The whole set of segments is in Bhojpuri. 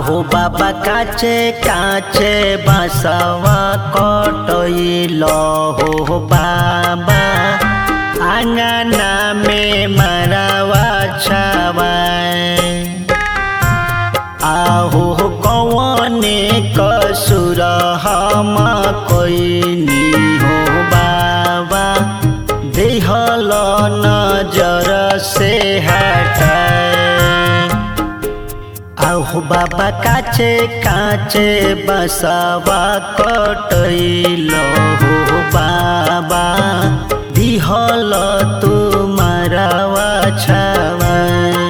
आहो बाबा काचे काचे बासवा कटइल हो बाबा आंगना में मरवा छावाए। आहो कौने कसुर हम कोइनी हो बाबा देहल नजर से हटाए। आहो बाबा काचे काचे बसवा कटइल हो बाबा दिहल तुम्हारा छावाए।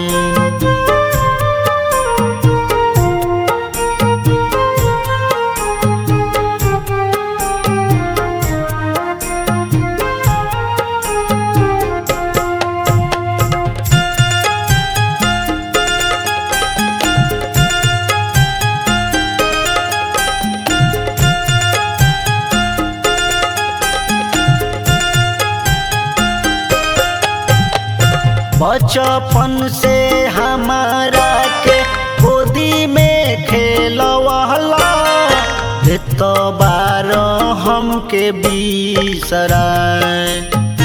बचपन से हमारा के गोदी में खेलवहला तो बार हमके बिसराए।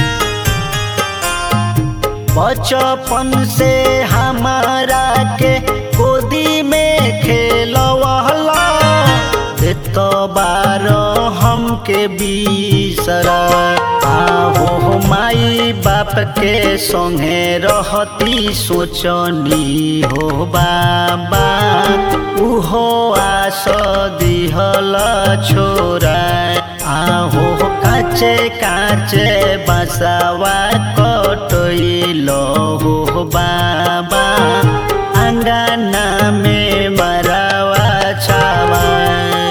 बचपन से हमारा के गोदी में खेलवहला तो बार हमके बिसराए। आहो माई बाप के संगे रहती सोचनी हो बाबा उहो आस दिहल छोरा। आहो काचे काचे बसवा कटइल हो बाबा अंगना में मरवा छावाए।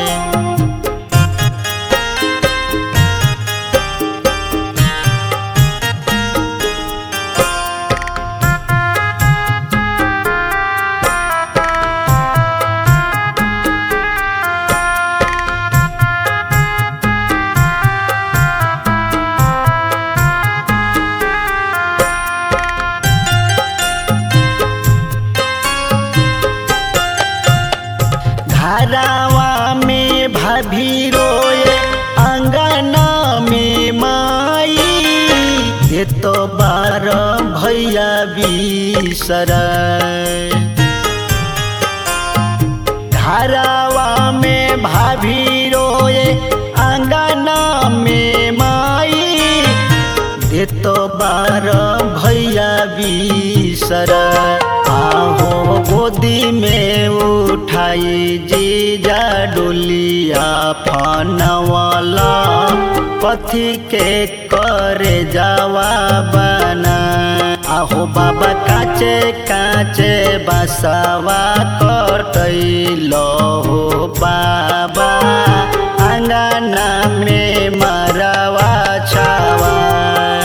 घरवा में भाभी रोए अंगना में माई ये तो बार भैया बिसराए। घरवा में भाभी रोए अंगना में माई ये तो बार भैया बिसराए। आहो गोदी में उठाई जीजा डोलिया फनवाला कथी के करे जावा बना। आहो बाबा काचे काचे बसवा कटइल हो बाबा अंगना में मरवा छावाए।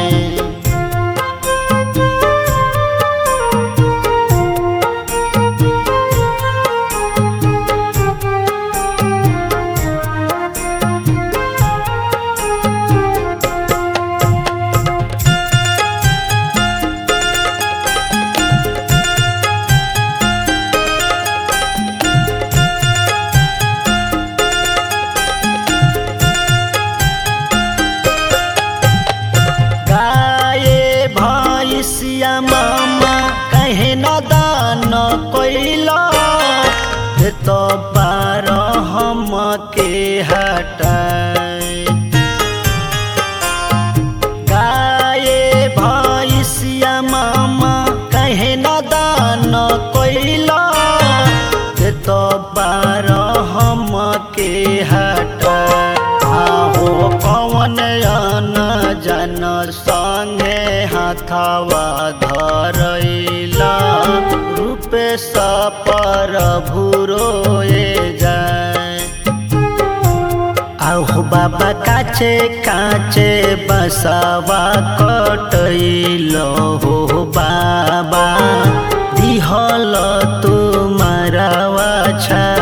मामा कहे न दान कोइला तो पार हम के हटाए। गाये भैंसिया मामा कहे न दान कोइला तो पार हम के हटाए। आहो कौन जन संगे हाथवा धरइला रूपे सपर भूरोए जाए। आहो बाबा काचे काचे बसवा कटइल हो बाबा दिहल तुम्हारा छा।